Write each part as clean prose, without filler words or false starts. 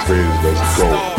Crazy, let's go.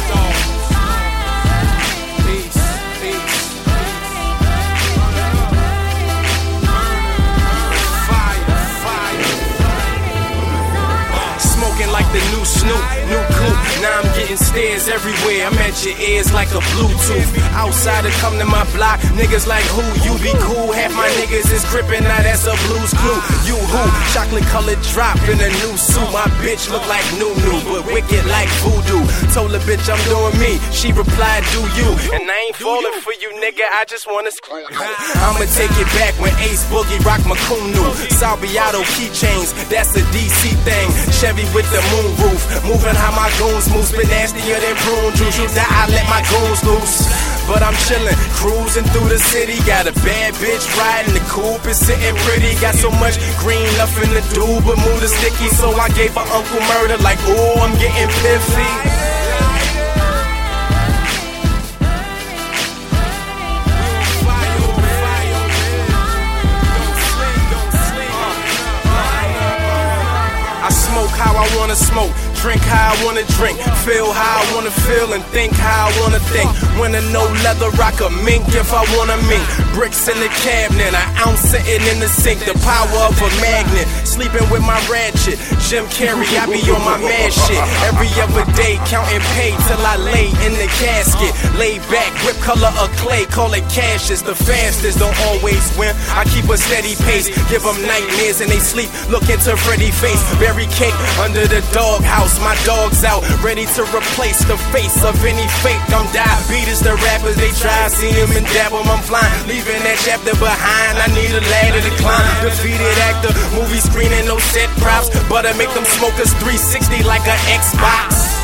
Like the new Snoop, new coupe. Now I'm getting stares everywhere. I'm at your ears like a Bluetooth. Outsider come to my block, niggas like who? You be cool, half my niggas is gripping. Now that's a Blue's Clue. You who? Chocolate colored drop in a new suit. My bitch look like new, but wicked like voodoo. Told the bitch I'm doing me. She replied, do you? And I ain't falling for you, nigga. I just wanna scream. I'ma take it back when Ace Boogie rock Makunu. Salviato keychains, that's a DC thing. Chevy with the moon roof, moving how my goons move, spit nastier than prune juice. You die, I let my goons loose. But I'm chillin', cruising through the city. Got a bad bitch riding, the coupe is sitting pretty. Got so much green, nothing to do but move the sticky. So I gave her Uncle Murder like, ooh, I'm getting piffy. I smoke how I wanna smoke, drink how I wanna drink, feel how I wanna feel, and think how I wanna think. When a no leather rock a mink if I wanna mink. Bricks in the cabinet, an ounce sitting in the sink. The power of a magnet, sleeping with my ratchet. Jim Carrey, I be on my mad shit. Every other day, counting pay till I lay in the casket. Lay back, whip color of clay, call it Cassius. The fastest don't always win. I keep a steady pace, give them nightmares and they sleep. Look into Freddy's face. Berry cake under the doghouse, my dog's out, ready to replace the face of any fake. I'm diabetes, the rappers they try, see him and dab him, I'm flying, leaving that chapter behind. I need a ladder to climb. Defeated actor, movie screening, no set props, but I make them smokers 360 like an Xbox.